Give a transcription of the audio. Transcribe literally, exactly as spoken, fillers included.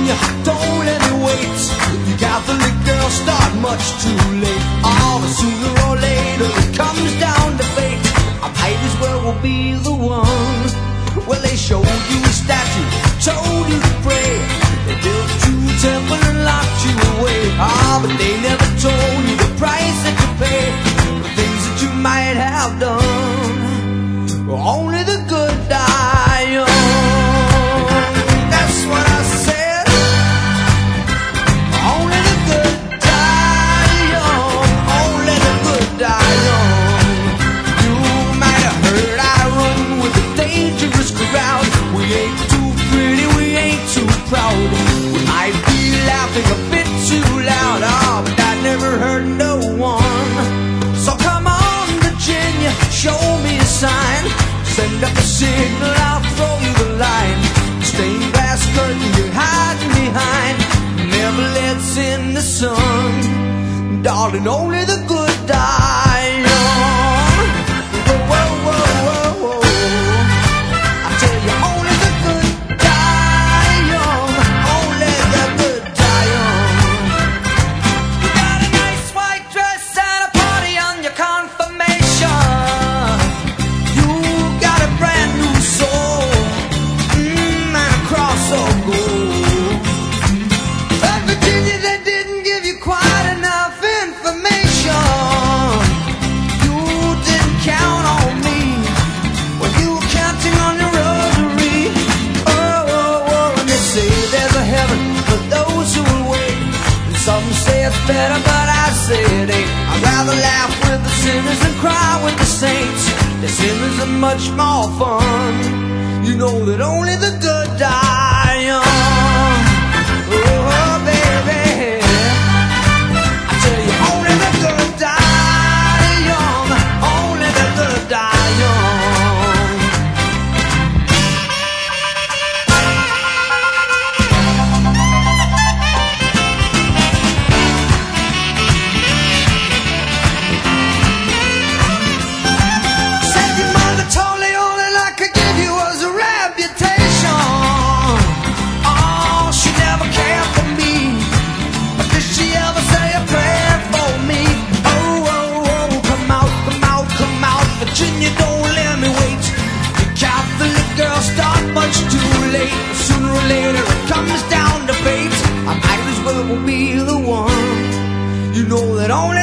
Virginia, don't let me wait. The Catholic girls start much too late. Oh, but sooner or later it comes down to fate. I might as well will be the one. Well, they showed you a statue, told you to pray. They built you a temple and locked you away. Ah, but they never told you the price that you pay for the things that you might have done. Only the good die young. That's what I said. Only the good die young. Only the good die young. You might have heard I run with a dangerous crowd. We ain't too pretty, we ain't too proud. We might be laughing a bit too loud. Oh, but I never hurt no one. So come on, Virginia, show me a sign. Send up a signal, I'll throw you the line. Stained glass curtain you're hiding behind never lets in the sun. Darling, only the good die young. Whoa, whoa, whoa, whoa, whoa. I tell you, only the good die young. Only the good die young. You got a nice white dress and a party on your confirmation. Some say it's better, but I say it ain't. I'd rather laugh with the sinners than cry with the saints. The sinners are much more fun. You know that only the good die young. Oh, baby, I tell you, only the good die young. Only the good die young. Virginia, don't let me wait. The Catholic girls start much too late. Sooner or later it comes down to fate. I might as well be the one. You know that only